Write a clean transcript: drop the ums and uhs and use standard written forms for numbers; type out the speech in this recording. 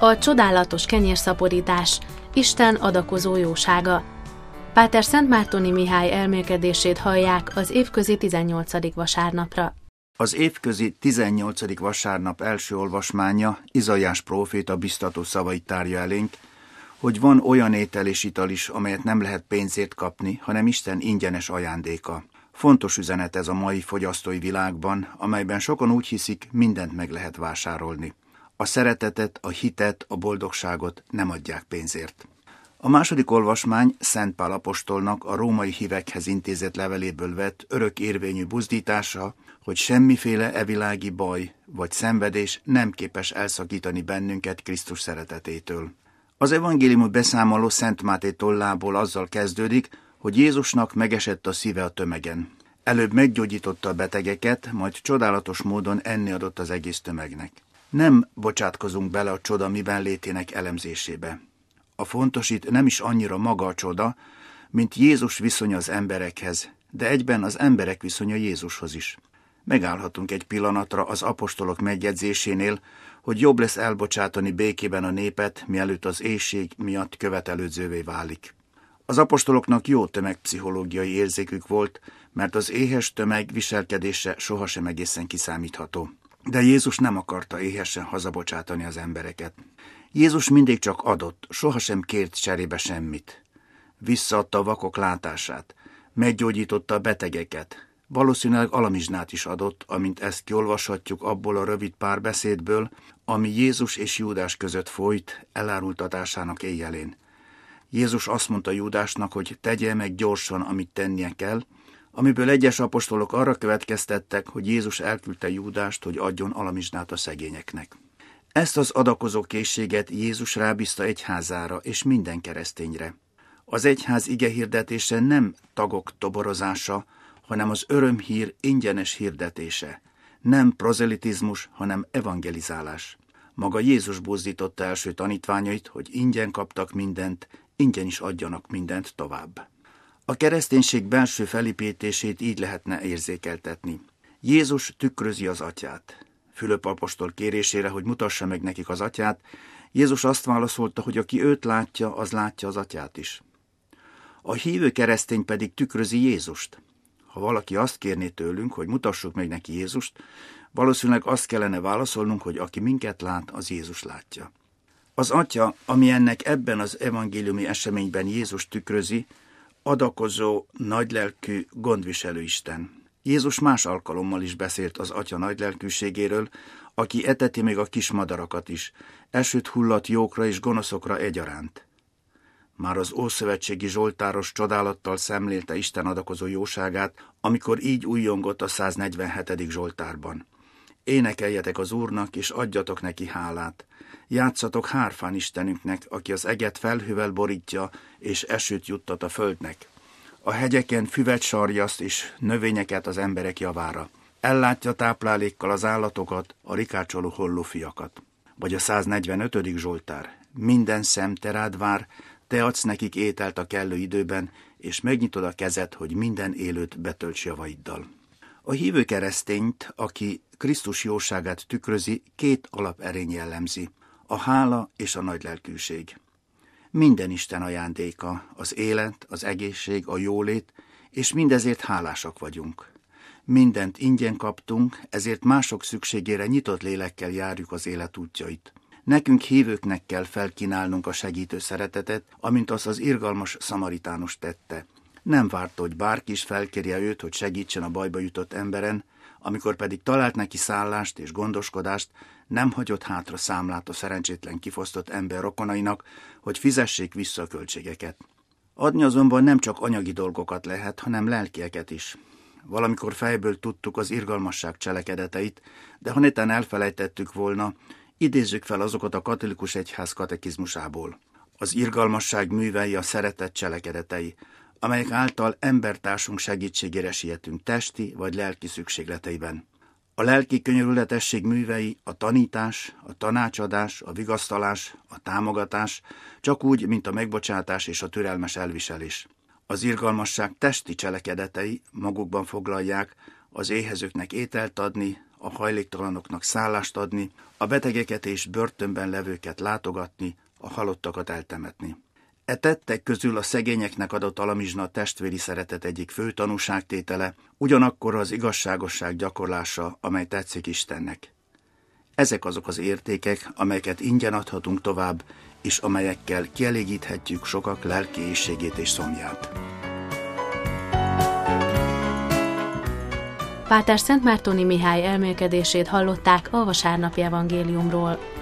A csodálatos kenyérszaporítás, Isten adakozó jósága. Páter Szentmártoni Mihály elmélkedését hallják az évközi 18. vasárnapra. Az évközi 18. vasárnap első olvasmánya Izaiás próféta biztató szavait tárja elénk, hogy van olyan étel és ital is, amelyet nem lehet pénzért kapni, hanem Isten ingyenes ajándéka. Fontos üzenet ez a mai fogyasztói világban, amelyben sokan úgy hiszik, mindent meg lehet vásárolni. A szeretetet, a hitet, a boldogságot nem adják pénzért. A második olvasmány Szent Pál apostolnak a római hívekhez intézett leveléből vett örök érvényű buzdítása, hogy semmiféle evilági baj vagy szenvedés nem képes elszakítani bennünket Krisztus szeretetétől. Az evangéliumi beszámoló Szent Máté tollából azzal kezdődik, hogy Jézusnak megesett a szíve a tömegen. Előbb meggyógyította a betegeket, majd csodálatos módon enni adott az egész tömegnek. Nem bocsátkozunk bele a csoda miben létének elemzésébe. A fontos itt nem is annyira maga a csoda, mint Jézus viszonya az emberekhez, de egyben az emberek viszonya Jézushoz is. Megállhatunk egy pillanatra az apostolok megjegyzésénél, hogy jobb lesz elbocsátani békében a népet, mielőtt az éhség miatt követelődzővé válik. Az apostoloknak jó tömegpszichológiai érzékük volt, mert az éhes tömeg viselkedése sohasem egészen kiszámítható. De Jézus nem akarta éhesen hazabocsátani az embereket. Jézus mindig csak adott, sohasem kért cserébe semmit. Visszaadta a vakok látását, meggyógyította a betegeket, valószínűleg alamizsnát is adott, amint ezt kiolvashatjuk abból a rövid párbeszédből, ami Jézus és Júdás között folyt elárultatásának éjjelén. Jézus azt mondta Júdásnak, hogy tegye meg gyorsan, amit tennie kell, amiből egyes apostolok arra következtettek, hogy Jézus elküldte Júdást, hogy adjon alamizsnát a szegényeknek. Ezt az adakozó készséget Jézus rábízta egyházára és minden keresztényre. Az egyház igehirdetése nem tagok toborozása, hanem az örömhír ingyenes hirdetése. Nem prozelitizmus, hanem evangelizálás. Maga Jézus buzdította első tanítványait, hogy ingyen kaptak mindent, ingyen is adjanak mindent tovább. A kereszténység belső felépítését így lehetne érzékeltetni. Jézus tükrözi az atyát. Fülöp apostol kérésére, hogy mutassa meg nekik az atyát, Jézus azt válaszolta, hogy aki őt látja, az látja az atyát is. A hívő keresztény pedig tükrözi Jézust. Ha valaki azt kérné tőlünk, hogy mutassuk meg neki Jézust, valószínűleg azt kellene válaszolnunk, hogy aki minket lát, az Jézus látja. Az atya, ami ennek ebben az evangéliumi eseményben Jézus tükrözi, adakozó, nagylelkű, gondviselő Isten. Jézus más alkalommal is beszélt az atya nagylelkűségéről, aki eteti még a kis madarakat is, esőt hullat jókra és gonoszokra egyaránt. Már az ószövetségi zsoltáros csodálattal szemlélte Isten adakozó jóságát, amikor így újjongott a 147. zsoltárban. Énekeljetek az Úrnak, és adjatok neki hálát. Játszatok hárfán Istenünknek, aki az eget felhővel borítja, és esőt juttat a földnek. A hegyeken füvet sarjaszt és növényeket az emberek javára. Ellátja táplálékkal az állatokat, a rikácsoló hollófiakat. Vagy a 145. zsoltár. Minden szem te rád vár, te adsz nekik ételt a kellő időben, és megnyitod a kezed, hogy minden élőt betölts javaiddal. A hívő keresztényt, aki Krisztus jóságát tükrözi, két alaperény jellemzi, a hála és a nagylelkűség. Minden Isten ajándéka, az élet, az egészség, a jólét, és mindezért hálásak vagyunk. Mindent ingyen kaptunk, ezért mások szükségére nyitott lélekkel járjuk az élet útjait. Nekünk hívőknek kell felkínálnunk a segítő szeretetet, amint azt az irgalmas szamaritánus tette. Nem várta, hogy bárki is felkérje őt, hogy segítsen a bajba jutott emberen, amikor pedig talált neki szállást és gondoskodást, nem hagyott hátra számlát a szerencsétlen kifosztott ember rokonainak, hogy fizessék vissza a költségeket. Adni azonban nem csak anyagi dolgokat lehet, hanem lelkieket is. Valamikor fejből tudtuk az irgalmasság cselekedeteit, de ha netán elfelejtettük volna, idézzük fel azokat a katolikus egyház katekizmusából. Az irgalmasság művei a szeretet cselekedetei, amelyek által embertársunk segítségére sietünk testi vagy lelki szükségleteiben. A lelki könyörületesség művei a tanítás, a tanácsadás, a vigasztalás, a támogatás, csak úgy, mint a megbocsátás és a türelmes elviselés. Az irgalmasság testi cselekedetei magukban foglalják az éhezőknek ételt adni, a hajléktalanoknak szállást adni, a betegeket és börtönben levőket látogatni, a halottakat eltemetni. E tettek közül a szegényeknek adott alamizsna a testvéri szeretet egyik fő tanúságtétele, ugyanakkor az igazságosság gyakorlása, amely tetszik Istennek. Ezek azok az értékek, amelyeket ingyen adhatunk tovább, és amelyekkel kielégíthetjük sokak lelki éhségét és szomját. Páter Szentmártoni Mihály elmélkedését hallották a vasárnapi evangéliumról.